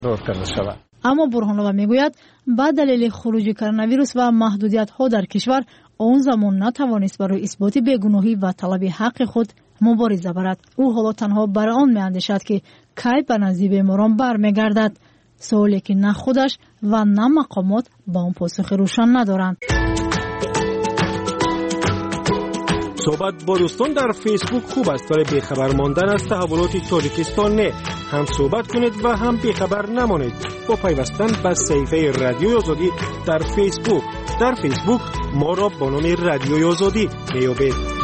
دور کرده شود. اما برهانова میگوید با دلیل خروج کرونا ویروس و محدودیت ها در کشور اون زمان نتوانست برای اثبات بیگناهی و طلب حق خود مبارزه برد. او حالا تنها برای آن میاندیشد که کی به نزد بیماران برمیگردد، سوالی که نه خودش و نه مقامات با آن پاسخ روشن ندارند. صحبت با دوستان در فیسبوک خوب است، ولی بیخبر ماندن از تحولات تاجیکستان نه. هم صحبت کنید و هم بیخبر نمانید با پیوستن به صفحه رادیوی آزادی در فیسبوک. در فیسبوک ما را با نام رادیوی آزادی میابید.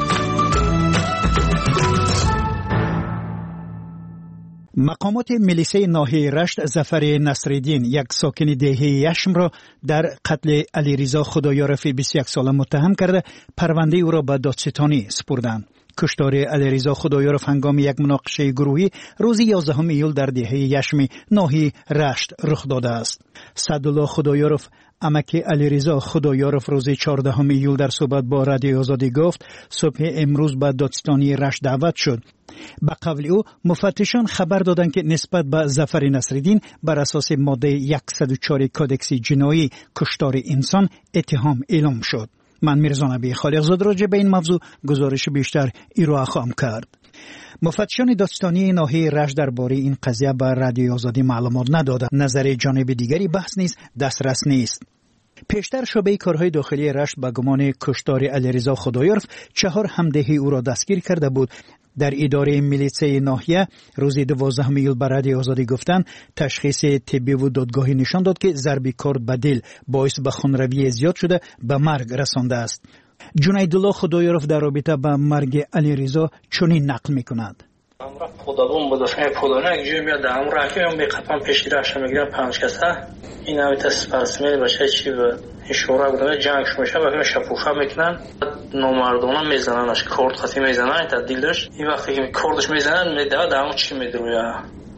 مقامات ملیسه ناحیه رشت ظفر نصرالدین، یک ساکن دهه یشم را در قتل علیرضا خدایارف 21 ساله متهم کرده پرونده او را به دادستانی سپردند. کشتار علیرضا خدایارف هنگام یک مناقشه گروهی روز 11 ایول در دهه یشم ناحیه رشت رخ داده است. سعدالله خدایارف عمک علیرضا خدایارف روز 14 ایول در صحبت با رادیو آزادی گفت صبح امروز به دادستانی رشت دعوت شد. به قول او مفتشان خبر دادند که نسبت به ظفر نصرالدین بر اساس ماده 104 کودکس جنایی کشتار انسان اتهام اعلام شد. من میرزا نبی خالقزاده راجع به این موضوع گزارش بیشتر ارائه خواهم کرد. مفتشان دادستانی ناحیه رشت درباره این قضیه به رادیو آزادی معلومات ندادند. نظر جانب دیگری بحث نیست، دسترس نیست. پیشتر شعبه کارهای داخلی رشت به گمان کشتار علیرضا خدایارف 4 همدهی او را دستگیر کرده بود. در اداره ملیسه ناحیه روز 12 ایول به رادیو آزادی گفتند تشخیص طبی و دادگاهی نشان داد که ضربی کارد به دل باعث به خونروی زیاد شده به مرگ رسانده است. جنیدالله خدایارف در رابطه با مرگ علیرضا چنین نقل می‌کند. امروز خدابون بداشتن پولانه یک جای میاد در امروز رفتیم میقپم پیشگیرش میگیرم 5 کسه این همه تسپرسمل باشه چی به شورا بودن جنگش میشه و شپوفا میکنن نامردانه میزننش کارد خاطی میزنن تا دیلش این وقتی که کاردش میزنن میداد اون چی میدرویا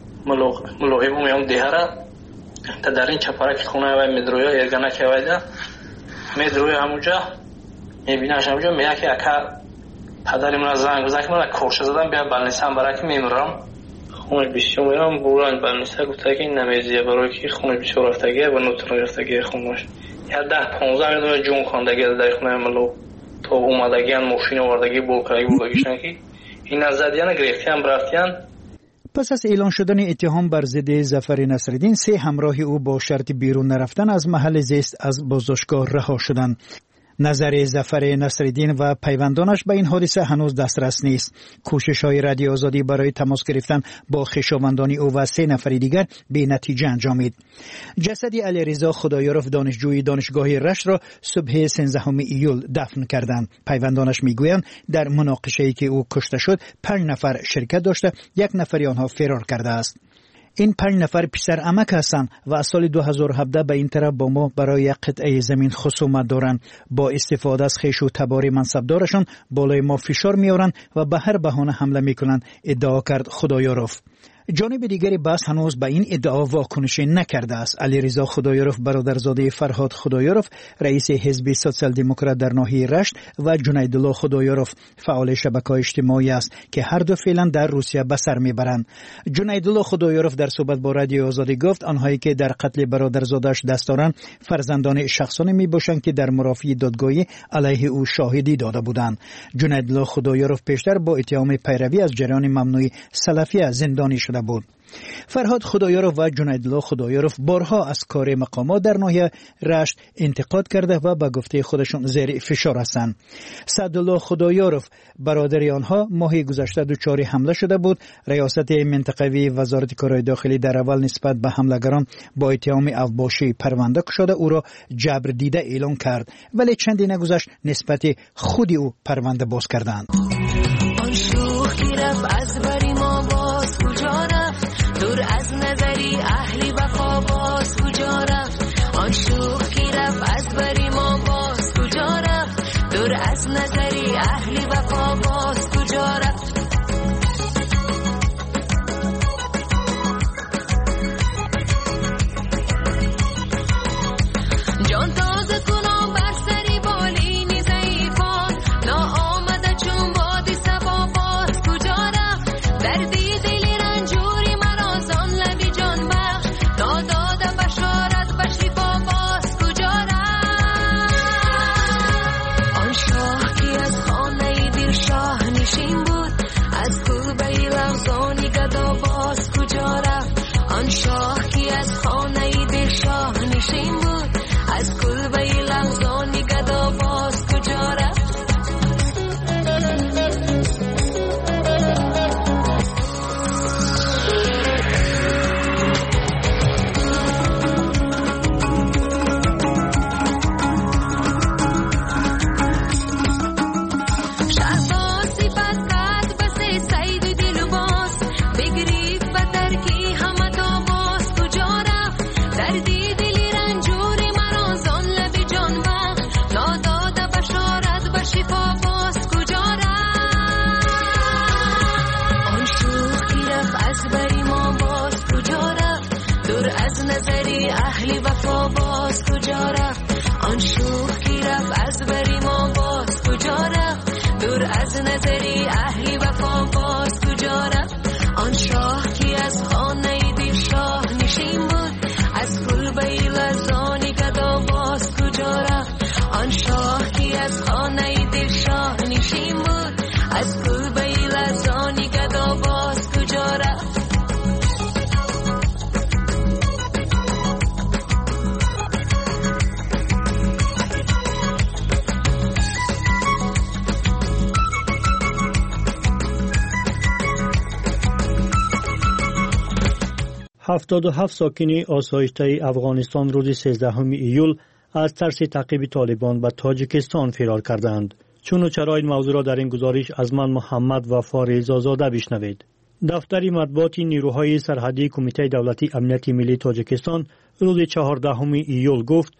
ملوحی میام دیهره تا در این چپرک خونه و میدرویا یگانه که وایده میدرویا همونجا میبیناش همونجا میگه که اکا پدرم را زنگ بزن که من کارش زدم بیا بلنسم برای که میمرم خونه بیشتر میرم بوران بلنسه گفته که این نمیزیه برای که خونه بیشتر رفتگیه و نوتون رفتگیه خونش یا 10-15 میدونه جون خواندگی در خونه ملو تو اومدگی ماشین آوردگی بوکرگی بودگیشن که این از زدیان گرفتی هم برفتیان. پس از اعلان شدن اتهام بر ضد ظفر نصرالدین 3 همراه او با شرط بیرون نرفتن از محل زیست از بازداشتگاه رها شدند. نظر ظفر نصرالدین و پیوندانش به این حادثه هنوز دسترس نیست. کوشش‌های رادیو آزادی برای تماس گرفتن با خویشاوندان او و 3 نفر دیگر به نتیجه انجامید. جسد علیرضا خدایارف دانشجوی دانشگاه رشت را صبح 13 ایول دفن کردند. پیوندانش میگویند در مناقشه‌ای که او کشته شد 5 نفر شرکت داشته، 1 نفر آنها فرار کرده است. این 5 نفر پسر عمک هستند و از سال 2017 به این طرف با ما برای قطعه زمین خصومت دارند. با استفاده از خویش و تبار منصبدارشان بالای ما فشار میارند و به هر بهانه حمله میکنند، ادعا کرد خدایارف. جانب دیگری بحث هنوز به این ادعا واکنشی نکرده است. علیرضا خدایارف برادرزاده فرهاد خدایارف رئیس حزب سوسیال دموکرات در ناحیه رشت و جنیدالله خدایارف فعال شبکه‌های اجتماعی است که هر دو فعلا در روسیه به سر میبرند. جنیدالله خدایارف در صحبت با رادیو آزادی گفت آنهایی که در قتل برادرزادش دست دارند فرزندان شخصانی میباشند که در مرافعه دادگاهی علیه او شاهدی داده بودند. جنیدالله خدایارف پیشتر با اتهام پیروی از جریان ممنوع سلفیه زندانی شده بود. فرهاد خدایارف و جنیدالله خدایارف بارها از کار مقامات در ناحیه رشت انتقاد کرده و به گفته خودشان زیر فشار هستند. سعدالله خدایارف برادر آنها ماه گذشته دچار حمله شده بود. ریاست منطقوی وزارت کارهای داخلی در اول نسبت به حملگران با اتهام اوباشی پرونده گشوده او را جبر دیده اعلان کرد، ولی چندی نگذشت نسبت خود او پرونده باز کردند. دور از نظری اهلی وفا باز کجا رفت آن شوخ کی رفت از بری ما باز کجا رفت دور از نظری اهلی وفا باز کجا رفت جان تازه کنم بر سری بالینی ضعیفان نا آمده چون شاه کی از خانه دل شاه نشین بود، از کلبه لغزانی گدا باز کجا رفت. نظری اهلی وفا باز کجا رفت، آن شوخ کی رفت از بری ما باز کجا رفت، دور از نظری اهلی وفا باز کجا رفت. آن شاه کی از خانه دل شاه نشین بود، از کلبه لرزانی گدا باز کجا رفت. آن شاه کی از خانه دل شاه نشین بود، از کلبه لرزانی گدا باز کجا رفت. 77 ساکن آسایشته افغانستان روز 13 ایول از ترس تعقیب طالبان به تاجیکستان فرار کردند. چون و چرا این موضوع را در این گزارش از من محمد وفا رضازاده بشنوید. دفتر مطبوعات نیروهای سرحدی کمیته دولتی امنیت ملی تاجیکستان روز 14 ایول گفت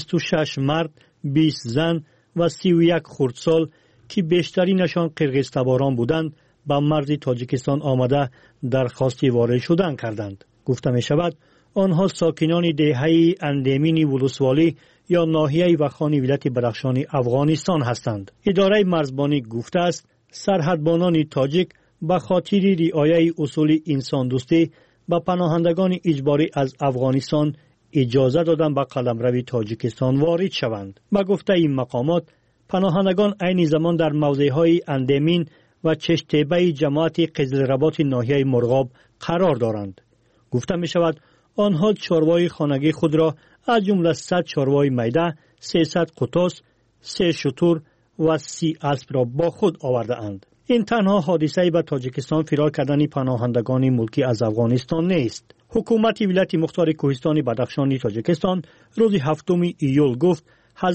26 مرد، 20 زن و 31 خردسال که بیشترینشان قرقیزتباران بودند به مرز تاجیکستان آمده درخواست وارد شدن کردند. گفته می شود آنها ساکنان دهه اندیمین ولسوالی یا ناحیه وخانی ولایت بدخشان افغانستان هستند. اداره مرزبانی گفته است سرحدبانان تاجیک به خاطر رعایت اصول انسان دوستی به پناهندگان اجباری از افغانستان اجازه دادن به قلمرو تاجیکستان وارد شوند. به گفته این مقامات پناهندگان عین زمان در موضعهای اندیمین و چشتبه جماعت قزلرباط ناحیه مرغاب قرار دارند. گفته می شود آنها چاروای خانگی خود را از جمله 100 چاروای میده، 300 قطاس، 3 شتر و 30 اسب را با خود آورده اند. این تنها حادثه به تاجیکستان فرار کردن پناهندگان ملکی از افغانستان نیست. حکومت ولایت مختار کوهستانی بدخشان تاجیکستان روز 7 ایول گفت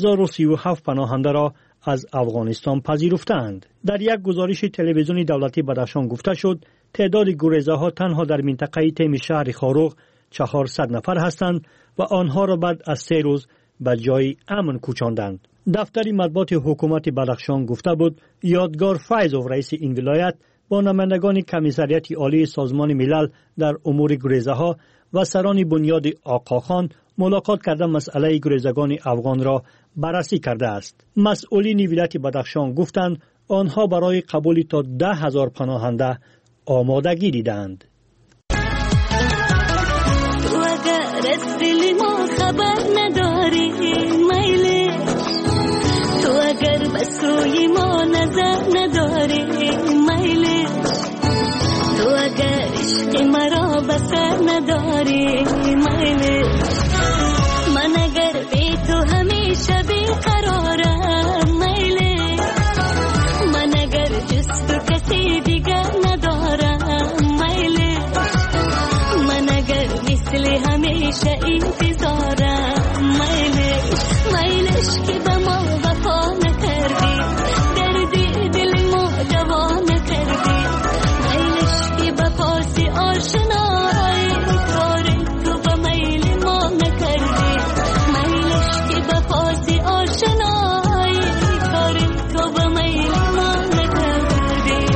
1037 پناهنده را از افغانستان پذیرفتند. در یک گزارش تلویزیونی دولتی بدخشان گفته شد تعداد گریزه ها تنها در منطقه تیم شهر خاروق 400 نفر هستند و آنها را بعد از 3 روز به جای امن کوچاندند. دفتر مطبوعات حکومت بدخشان گفته بود یادگار فیضوف رئیس این ولایت با نمایندگان کمیسریت عالی سازمان ملل در امور گریزه ها و سران بنیاد آقاخان ملاقات کرده مسئله گریزگان افغان را بررسی کرده است. مسئولین ولایت بدخشان گفتند آنها برای قبول تا 10,000 پناهنده آمادگی دیدند. تو اگر از دل ما خبر نداری میلی، تو اگر بس روی ما نظر نداری میلی، تو اگر عشق مرا بسر نداری میلی، من اگر بی تو همیشه بیقرارم میلی، من اگر جز تو کسی دیگر ندارم میلی، من اگر مثل همیشه انتظارم میلی، میلش که به ما وفا نکردی، دردی دل ما دوا نکردی، میلش که به پاس آشنایی کار تو به میل ما نکردی، میلش که به پاس آشنایی کار تو به میل ما نکردی.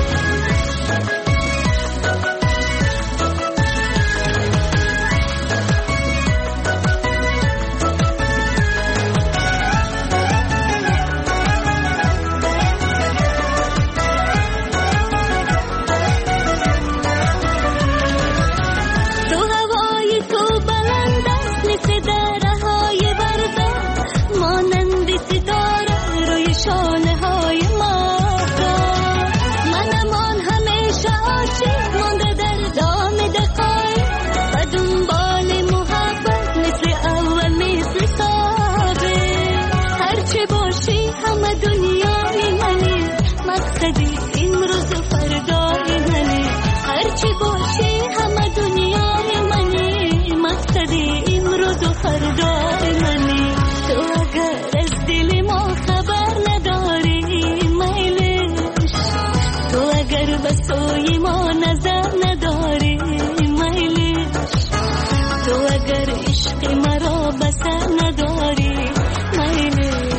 زدی امروز و فردای منی تو اگر از دل ما خبر نداری میلش تو اگر به سوی ما نظر نداری میلش تو اگر عشق مرا بسر نداری میلش.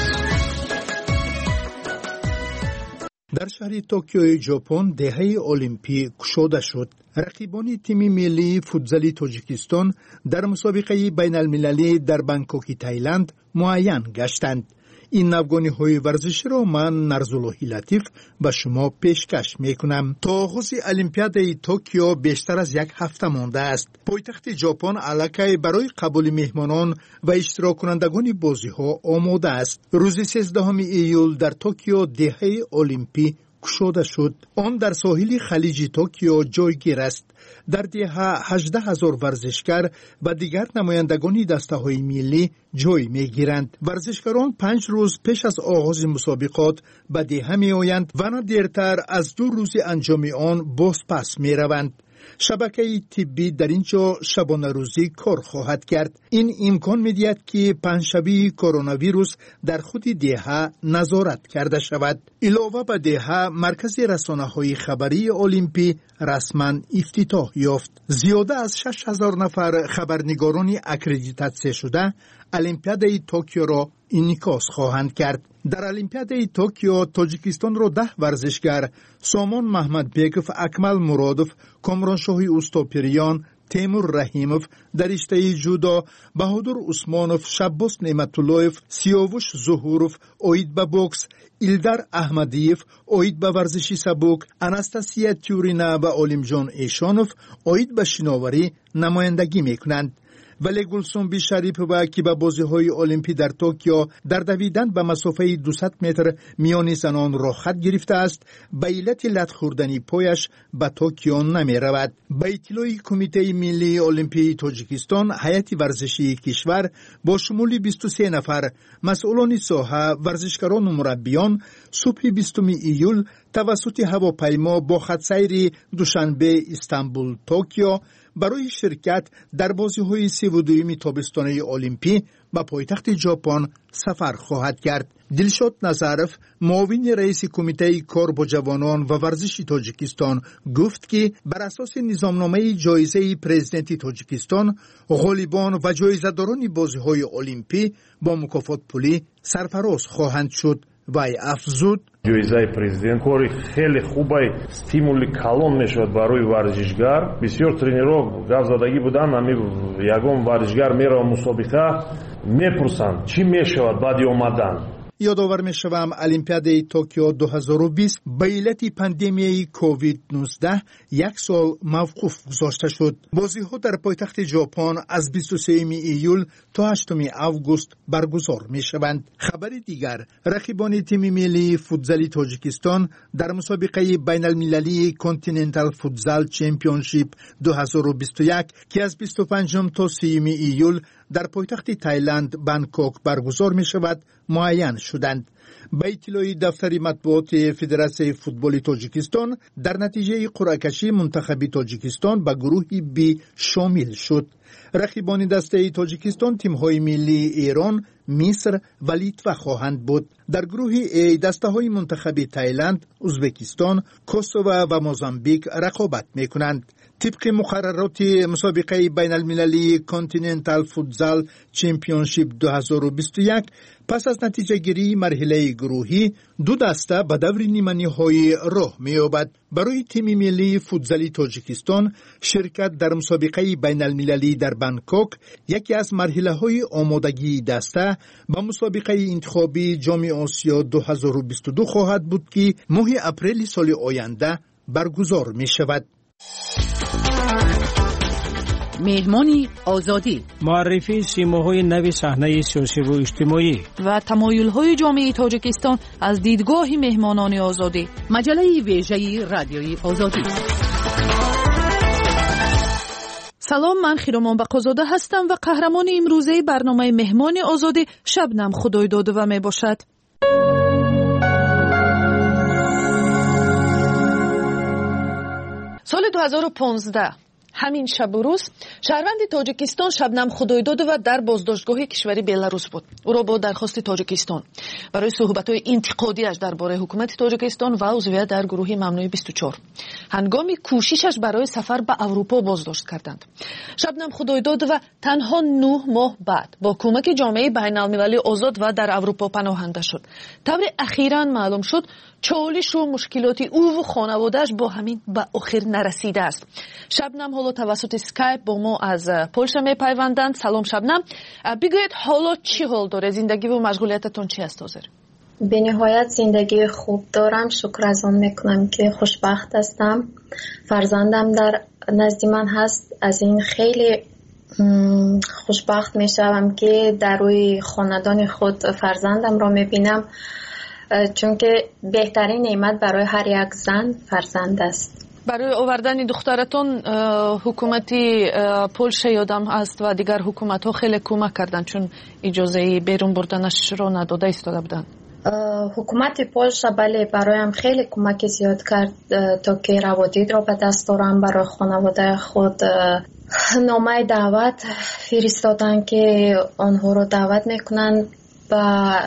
در شهر توکیو ژاپن دهه المپیک گشوده شد. رقیبان تیم ملی فوتزال تاجیکستان در مسابقه بین المللی در بانکوک تایلند معین گشتند. این نوگانی‌های ورزشی را من نرزالله لطیف به شما پیشکش میکنم. تا آغاز المپیاد توکیو بیشتر از یک هفته مانده است. پایتخت ژاپن الکی برای قبول مهمانان و اشتراک کنندگان بازی‌ها آماده است. روز 13 ایول در توکیو دهه المپیک گشوده شد. آن در ساحل خلیج توکیو جایگیر است. در دهه 18,000 ورزشکار و دیگر نمایندگان دسته‌های ملی جای می‌گیرند. ورزشکاران 5 روز پیش از آغاز مسابقات به دهه می‌آیند و نه دیرتر از 2 روز انجام آن باز پس می‌روند. شبکه طبی در اینجا شبانه روزی کار خواهد کرد. این امکان می‌دهد که پنجشنبه کرونا ویروس در خود دهه نظارت کرده شود. علاوه بر دهه مرکز رسانه‌های خبری المپی رسما افتتاح یافت. زیاده از 6,000 نفر خبرنگاران اکریدیتاسیون شده المپیاد توکیو را انعکاس خواهند کرد. در المپیاد توکیو تاجیکستان را 10 ورزشکار سامان محمدبیگов، اکمل مرادov، کامرانشاهی اوستاپریان، تیمور رحیمov در رشته جودو، بهادر عثمانov، شباس نعمتاللهov، سیاوش ظهورov اوید به بوکس، ایلدر احمدیف اوید به ورزش سبک، اناستاسیا تیورینا و علیمجان ایشانov اوید به شناوری نمایندگی میکنند. ولی گلسنبی شریپova که به بازی‌های المپی در توکیو در دویدن به مسافه 200 متر میان زنان را خط گرفته است، به علت لت خوردن پایش به توکیو نمی رود. به اطلاع کمیته ملی المپی تاجیکستان، هیئت ورزشی کشور با شمول 23 نفر مسئولان ساحه، ورزشکاران و مربیان صبح 20 ایول توسط هواپیما با خط سیر دوشنبه استانبول توکیو برای شرکت در بازی‌های 32 تابستانه المپی به پایتخت ژاپن سفر خواهد کرد. دلشاد نظرف، معاون رئیس کمیته کار با جوانان و ورزش تاجیکستان گفت که بر اساس نظامنامه جایزه پرزیدنت تاجیکستان، غالبان و جایزه‌داران بازی‌های المپی با مکافات پولی سرفراز خواهند شد. وای افزود جایزه پرزیدنت کاری خیلی خوبه، стимули کلان میشود برای ورزشکار. بسیار ترینرها گازدادگی بودن، یگان ورزشکار میره مسابقه میپرسند چی میشود بعد اومدن. یادآور میشوم المپیاد توکیو 2020 به علت پاندمی کووید 19 یک سال موقوف گذاشته شد. بازی‌ها در پایتخت ژاپن از 23 ایول تا 8 آگوست برگزار میشوند. خبر دیگر، رقیبان تیم ملی فوتزال تاجیکستان در مسابقه بین المللی کانتیننتال فوتزال چمپیونشیپ 2021 که از 25 تا 30 ایول در پایتخت تایلند بانکوک برگزار می شود معین شدند. به اطلاع دفتر مطبوعات فدراسیون فوتبال تاجیکستان، در نتیجه قرعه کشی منتخب تاجیکستان به گروه بی شامل شد. رقیبان دسته تاجیکستان تیم‌های ملی ایران، مصر و لیتوا خواهند بود. در گروه ای دسته‌های منتخب تایلند، ازبکستان، کوسوو و موزامبیک رقابت می‌کنند. طبق مقررات مسابقه بین المللی کانتیننتال فوتزال چمپیونشیپ 2021 پس از نتیجه گیری مرحله گروهی 2 دسته به دور نیمه‌نهایی راه می‌یابد. برای تیم ملی فوتزال تاجیکستان شرکت در مسابقه بین المللی در بانکوک یکی از مرحله‌های آمادگی دسته به مسابقه انتخابی جام آسیا 2022 خواهد بود که ماه اپریل سال آینده برگزار می‌شود. مهمانی آزادی، معرفی سیماهای نوی صحنه سیاسی و اجتماعی و تمایل‌های جامعه تاجیکستان از دیدگاه مهمانان آزادی. مجله ویژه رادیوی آزادی. سلام، من خیرامان بقازاده هستم و قهرمان امروزه برنامه مهمان آزادی شبنم خدایدادوه می باشد. سال 2015 همین شب و روز شهروند تاجیکستان شبنم خدایدادова در بازداشتگاه کشوری بلاروس بود. او را با درخواست تاجیکستان برای صحبت‌های انتقادیش درباره حکومت تاجیکستان و عضویت در گروه ممنوع 24 هنگام کوششش برای سفر به اروپا بازداشت کردند. شبنم خدایدادова تنها 9 ماه بعد با کمک جامعه بین‌المللی آزاد و در اروپا پناهنده شد. طور اخیراً معلوم شد چالش و مشکلات او و خانواده‌اش با همین به آخر نرسیده است. شبنم حالا توسط اسکایپ با ما از پولشا میپیوندند. سلام شبنم، بگویید حالا چی حال داره؟ زندگی و مشغولیتتون چی است حاضر؟ به نهایت زندگی خوب دارم، شکر از آن میکنم که خوشبخت هستم. فرزندم در نزد من هست، از این خیلی خوشبخت میشم که در روی خاندان خود فرزندم را میبینم، چون که بهترین نعمت برای هر یک زن فرزند است. برای آوردن دخترتون حکومتی پولشا یادم است و دیگر حکومت ها خیلی کمک کردن، چون اجازه بیرون بردنش را نداده ایستاده بودن. حکومت پولشا بله برایم خیلی کمک زیاد کرد تا که روادید را به دست دارم. برای خانواده خود نامه دعوت فرستادن که آنها را دعوت میکنن به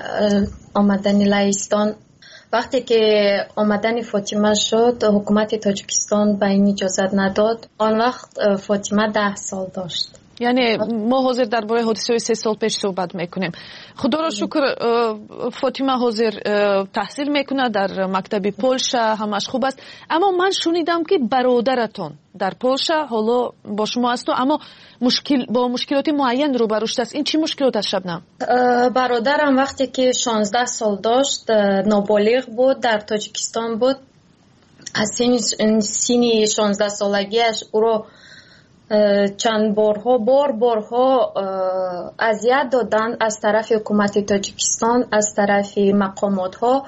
آمدن لهستان. وقتی که آمدن فاطمه شد حکومت تاجیکستان به این اجازت نداد. آن وقت فاطمه 10 سال داشت. یعنی ما حاضر درباره حادثه 3 سال پیش صحبت میکنیم. خدا را شکر فاطمه حاضر تحصیل میکنه در مکتب پولشا، همش خوب است. اما من شنیدم که برادرتون در پولشا حالا با شما است، اما با مشکلات معین روبرو شده است. این چی مشکلات است شبنم؟ برادرم وقتی که 16 سال داشت نابالغ بود، در تاجیکستان بود. از سن 16 سالگیش او را چند بارها اذیت دادن از طرف حکومت تاجیکستان، از طرف مقامات ها.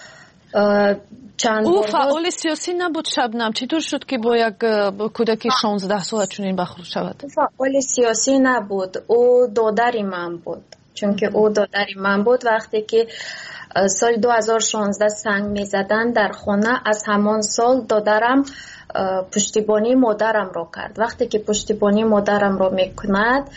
او فعال سیاسی نبود شبنم، چطور شد که با یک کودک 16 ساله چنین برخورد شود؟ فعال سیاسی نبود، او دادر من بود. چون که او دادر من بود. وقتی که سال 2016 سنگ می زدن در خانه، از همان سال دادرم پشتیبانی مادرم را کرد. وقتی که پشتیبانی مادرم را میکند،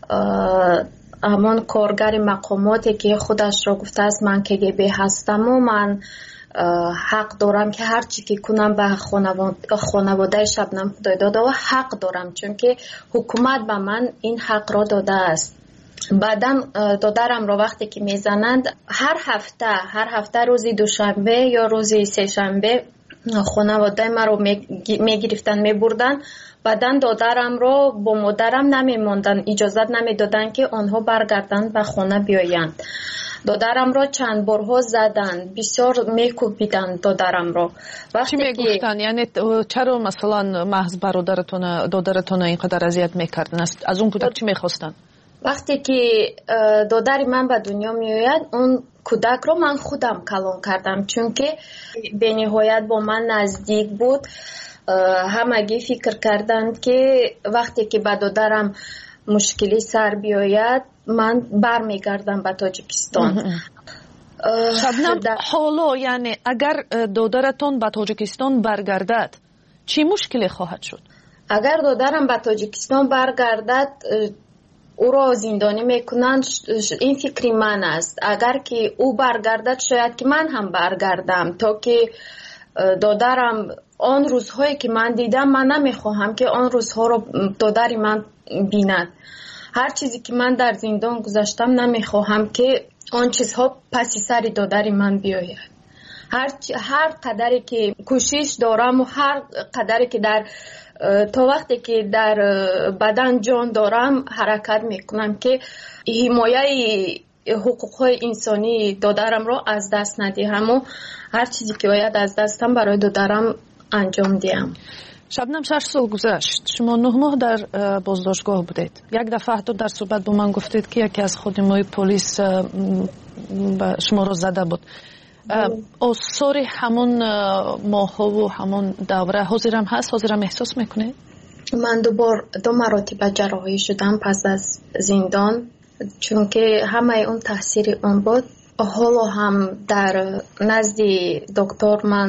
همان کارگر مقاماتی که خودش را گفته است من KGB هستم و من حق دارم که هر چی که کنم به خانواده شبنم خدایدادova حق دارم، چون که حکومت به من این حق را داده است. بعدم دادرم را وقتی که میزنند هر هفته روزی دوشنبه یا روزی سه‌شنبه خانواده ما رو میگرفتن میبردن. بعدن دادرم رو با مادرم نمیموندن، اجازت نمیدادن که آنها برگردن به خانه بیایند. دادرم رو چند بارها زدن، بسیار میکوبیدن دادرم رو. چی میگفتن؟ یعنی چرا مثلا محض دادرتون اینقدر اذیت میکردن؟ از اون کودک چی میخواستن؟ وقتی که دادر من به دنیا میآید، اون کودک رو من خودم کلان کردم، چون که به نهایت با من نزدیک بود. همگی فکر کردند که وقتی که به دادرم مشکلی سر بیاید من برمیگردم به تاجیکستان. شبنم حالا یعنی اگر دادرتون به تاجیکستان برگردد چی مشکلی خواهد شد؟ اگر دادرم به تاجیکستان برگردد او را زندانی میکنن. این فکری من است. اگر که او برگردد شاید که من هم برگردم، تا که دادرم آن روزهایی که من دیدم، من نمیخواهم که آن روزها رو دادری من بیند. هر چیزی که من در زندان گذاشتم نمیخواهم که آن چیزها پس سر دادری من بیاید. هر قدری که کوشش دارم و هر قدری که تا وقتی که در بدن جان دارم حرکت میکنم که حمایت حقوقهای انسانی دادرم را از دست ندهم و هر چیزی که باید از دستم برای دادرم انجام دهم. شبنم 6 سال گذشت، شما 9 ماه در بازداشتگاه بودید. یک دفعه حتی در صحبت با من گفتید که یکی از خادمای پلیس شما را زده بود. آثار همون ماها و همون دوره حاضرم هست؟ حاضرم احساس میکنه؟ من دو مراتب جراحی شدم پس از زندان، چون که همه اون تاثیر اون بود. حالا هم در نزد دکتر من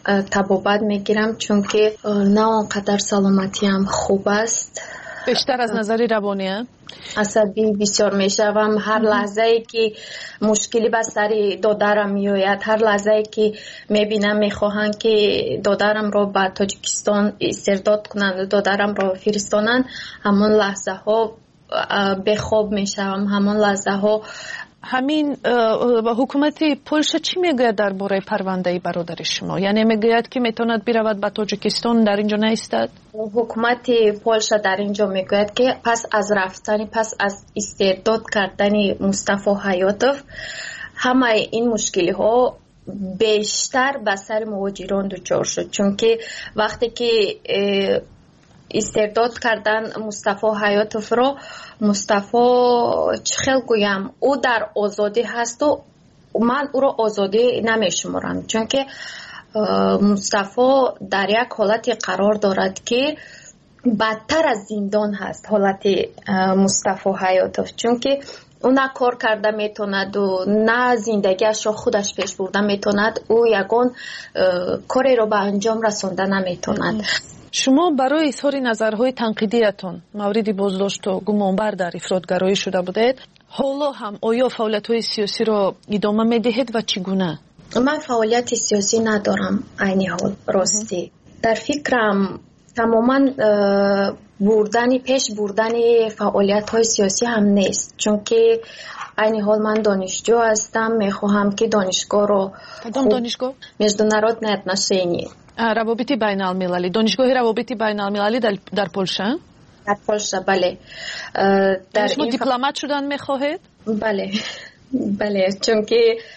табобат мегирам, чунки на он қадар саломатиам хуб аст. бештар аз назари равонӣ асабӣ бисёр мешавам. ҳар лаҳзае ки мушкилӣ ба сари додарам меояд, ҳар лаҳзае ки мебинам мехоҳанд ки додарамро ба Тоҷикистон истирдод кунанд, додарамро фиристонанд, ҳамон лаҳзаҳо бехоб мешавам. ҳамон лаҳзаҳо. ҳамин ҳукумати Польша чӣ мегӯяд дар бораи парвандаи бародари шумо? яъне мегӯяд ки метавонад биравад ба Тоҷикистон, дар инҷо наистад? ҳукумати Польша дар инҷо мегӯяд ки пас аз рафтани, пас аз истирдод кардани Мустафо Ҳаётов, ҳамаи ин мушкилиҳо бештар ба сари муҳоҷирон дучор шуд, чунки вақте ки истирдод кардан Мустафо Ҳаётовро, Мустафо чӣ хел гӯям, ӯ дар озодӣ ҳасту ман ӯро озодӣ намешуморам, чунки Мустафо дар як ҳолати қарор дорад ки бадтар аз зиндон ҳаст ҳолати Мустафо Ҳаётов, чунки ӯ на кор карда метонаду на зиндагиашро худаш пеш бурда метонад, ӯ ягон кореро ба анҷом расонда наметонад. шумо барои изҳори назарҳои танқидиятон мавриди боздошту гумонбар дар ифротгароӣ шуда будед. ҳоло ҳам оё фаъолиятҳои сиёсиро идома медиҳед ва чӣ гуна? ман фаъолияти сиёсӣ надорам айни ҳол ростӣ. дар фикрам тамоман пеш бурдани фаъолиятҳои сиёсӣ ҳам нест, чунки айни ҳол ман донишҷӯ ҳастам, мехоҳам ки донишгоҳро кадом донишгоҳ? международные отношения, равобити байналмилалӣ, донишгоҳи равобити байналмилалӣ дар Полша? дар Полша, бале. шумо дипломат шудан мехоҳед? бале, чунки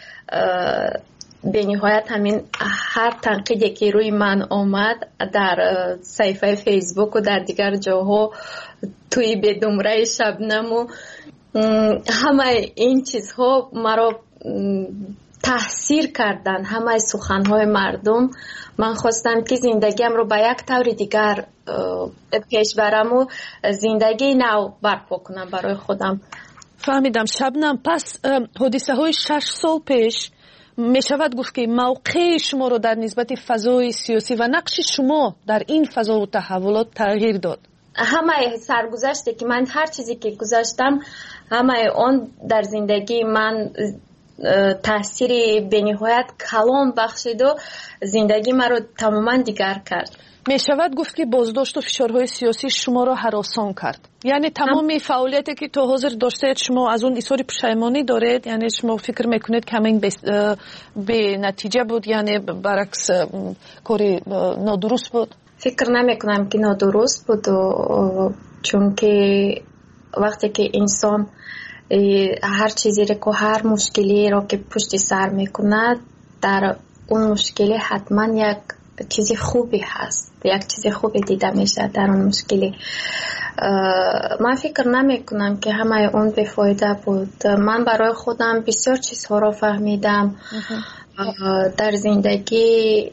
бениҳоят ҳамин ҳар танқиде ки рӯи ман омад дар саҳифаи фейсбуку дар дигар ҷоҳо, тӯи бедумраи Шабнаму, ҳамаи ин чизҳо маро таъсир кардан, ҳамаи суханҳои мардум. ман хостам ки зиндагиамро ба як таври дигар пеш бараму зиндагии нав барпо кунам барои худам. фаҳмидам. Шабнам, пас ҳодисаҳои 6 сол пеш мешавад гуфт ки мавқеи шуморо дар нисбати фазои сиёсӣ ва нақши шумо дар ин фазову таҳаввулот тағйир дод. ҳамаи саргузаште ки ман ҳар чизе ки гузаштам, ҳамаи он дар зиндагии ман таъсири бениҳоят калон бахшиду зиндагии маро тамоман дигар кард. мешавад гуфт ки боздошту фишорҳои сиёсӣ шуморо ҳаросон кард. яъне тамоми фаъолияте ки то ҳозир доштед, шумо аз он изҳори пушаймонӣ доред? яъне шумо фикр мекунед ки ҳамин бенатиҷа буд, яъне баръакс кори нодуруст буд? фикр намекунам ки нодуруст буду, чунки вақте ки инсон ҳар чизеро, ҳар мушкилиро ки пушти сар мекунад, дар он мушкилӣ ҳатман як чизи хубе ҳаст, як чизи хубе дида мешавад дар он мушкилӣ. ман фикр намекунам ки ҳамаи он бефоида буд. ман барои худам бисёр чизҳоро фаҳмидам. дар зиндагӣ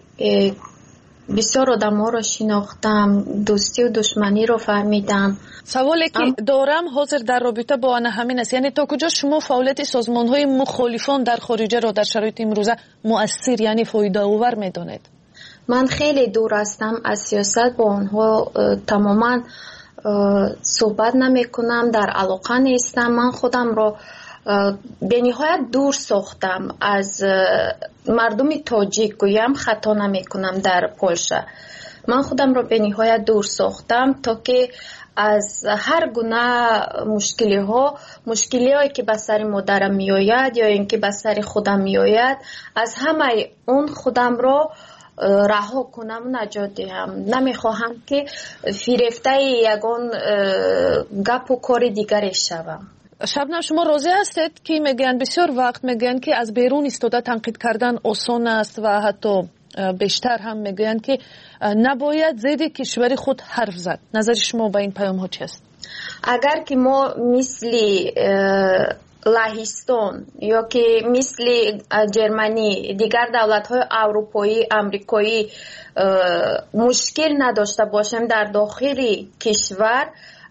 бисёр одамҳоро шинохтам, дӯстию душманиро фаҳмидам. саволе ки дорам ҳозир дар робита бо ана ҳамин аст, яъне то куҷо шумо фаъолияти созмонҳои мухолифон дар хориҷаро дар шароити имрӯза муассир, яъне фоидаовар медонед? ман хеле дур ҳастам аз сиёсат, бо онҳо тамоман суҳбат намекунам, дар алоқа нестам. ман худамро бениҳоят дур сохтам аз мардуми тоҷик, гӯям хато намекунам дар Полша. ман худамро бениҳоят дур сохтам, то ки аз ҳар гуна мушкилиҳое ки ба сари модарам меояд ё ин ки ба сари худам меояд, аз ҳамаи он худамро раҳо кунам, наҷот диҳам. намехоҳам ки фирефтаи ягон гапу кори дигаре шавам. шабнам, шумо розӣ ҳастед ки мегӯянд бисёр вақт мегӯянд ки аз берун истода танқид кардан осон аст ва ҳатто бештар ҳам мегӯянд ки набояд зидди кишвари худ ҳарф зад. назари шумо ба ин паёмҳо чӣ аст? агар ки мо мисли лаҳистон ё ки мисли ҷерманӣ, дигар давлатҳои аврупоӣ, амрикоӣ мушкил надошта бошем дар дохили кишвар,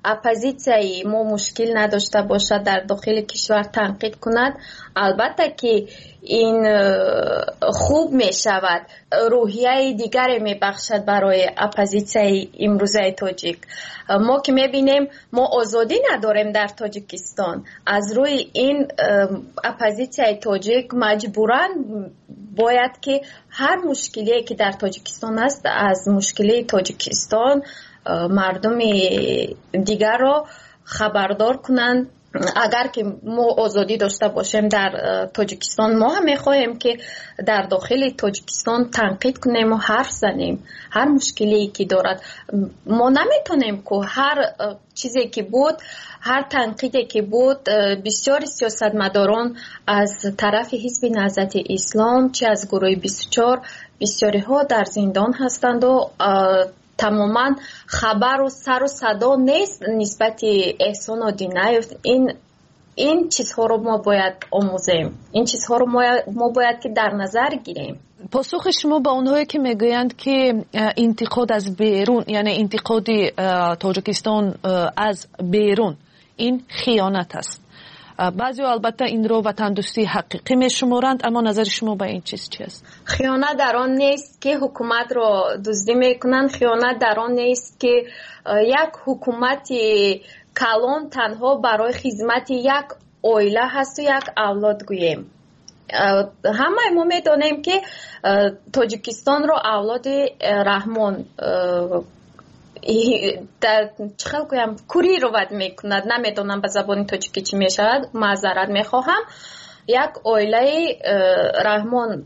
اپوزیسیای ما مشکل نداشته باشد در داخل کشور تنقید کند، البته که این خوب می شود، روحیه دیگری می بخشد برای اپوزیسیای امروزه تاجیک. ما که می بینیم ما آزادی نداریم در تاجیکستان، از روی این اپوزیسیای تاجیک مجبورن باید که هر مشکلی که در تاجیکستان است از مشکلی تاجیکستان مردم دیگر را خبردار کنند. اگر که ما آزادی داشته باشیم در تاجیکستان، ما هم میخواهیم که در داخل تاجیکستان تنقید کنیم و حرف زنیم هر مشکلی که دارد. ما نمیتونیم که هر چیزی که بود، هر تنقیدی که بود، بسیاری سیاستمداران از طرف حزب نهضت اسلام چه از گروه 24 بسیاری ها در زندان هستند و تماما خبر و سر و صدا نیست نسبت احسان آدینایف. این چیزها رو ما باید آموزیم، این چیزها رو ما باید که در نظر گیریم. پاسخ شما با اونهایی که میگویند که انتقاد از بیرون، یعنی انتقاد تاجیکستان از بیرون، این خیانت است. بعضی البته این رو وطن دوستی حقیقی میشمارند، اما نظر شما به این چیز چی است؟ خیانت در آن نیست که حکومت را دزدی میکنند، خیانت در آن نیست که یک حکومت کلان تنها برای خدمت یک عائله هست و یک اولاد گوییم. همه ما میدانیم که تاجیکستان رو اولاد رحمان در چخل گویم کوری رو ود میکند، نمیدونم به زبان تاجیکی چی میشود، معذرت میخواهم. یک عائله رحمان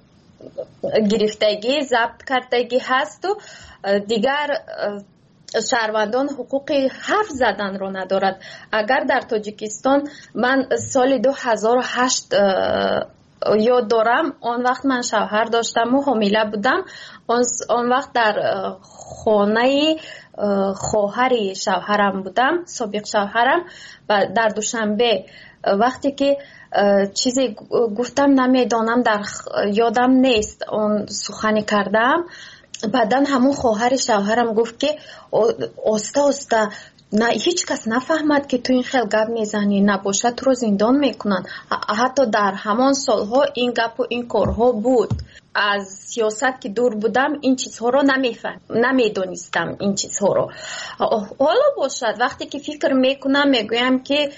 گرفتگی ضبط کردگی هست و دیگر شهروندان حقوق حرف زدن رو ندارد. اگر در تاجیکستان من سال 2008 یاد دارم، آن وقت من شوهر داشتم و حامله بودم، آن وقت در خانه خواهر شوهرم بودم، سابق شوهرم، و در دوشنبه وقتی که چیزی گفتم نمیدانم، در یادم نیست، اون سخنی کردم، بعدن همون خواهر شوهرم گفت که آسته آسته، نه هیچ کس نفهمد که تو این خیلی گپ میزنی، نباشه تو رو زندان میکنن. حتی در همان سالها این گپ و این کارها بود. از سیاست که دور بودم این چیزها رو نمیدونستم این چیزها رو. حالا باشد وقتی که فکر میکنم میگویم که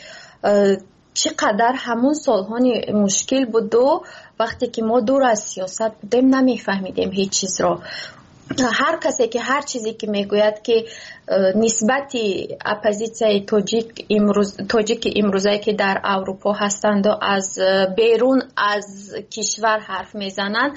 چقدر همون سالها مشکل بود و وقتی که ما دور از سیاست بودیم نمیفهمیدیم هیچ چیز رو. هر کسی که هر چیزی که میگوید که نسبت اپوزیسیای تاجیک امروزه که در اروپا هستند و از بیرون از کشور حرف میزنند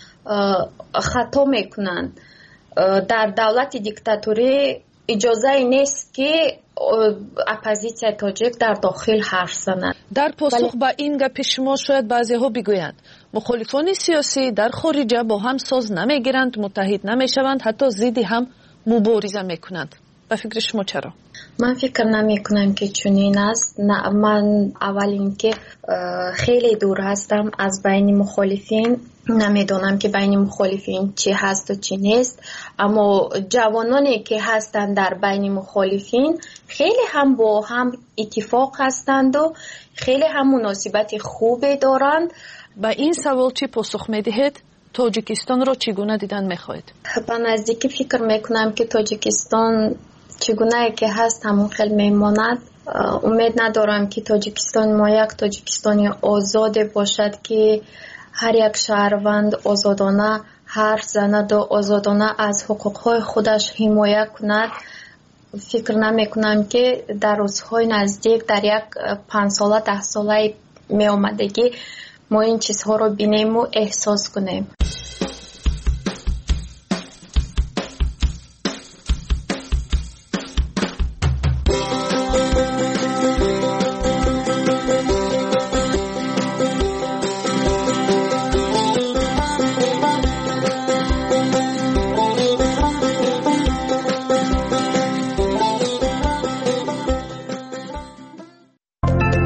خطا میکنند. در دولت دیکتاتوری اجازه نیست که اپوزیسیای تاجیک در داخل حرف زنند. در پاسخ با این گپ شما شاید بعضی ها بگویند مخالفان سیاسی در خارج با هم ساز نمیگیرند، متحد نمیشوند، حتی ضد هم مبارزه میکنند. به فکر شما چرا؟ من فکر نمی کنم که چنین است. من اول اینکه خیلی دور هستم از بین مخالفین، نمیدونم که بین مخالفین چی هست و چی نیست، اما جوانانی که هستند در بین مخالفین خیلی هم با هم اتفاق هستند و خیلی هم مناسبت خوبی دارند. با این سوال چی پاسخ میدهید؟ تاجیکستان را چگونه دیدن میخواهید؟ به نزدیکی فکر میکنم که تاجیکستان چگونه که هست همون خیلی میماند. امید ندارم که تاجیکستان ما یک تاجیکستانی آزاد باشد که هر یک شهروند آزادانه حرف زند و آزادانه از حقوقهای خودش حمایت کند. فکر نمی کنم که در روزهای نزدیک در یک 5 ساله 10 ساله می آمدگی ما این چیزها رو بینیم و احساس کنیم.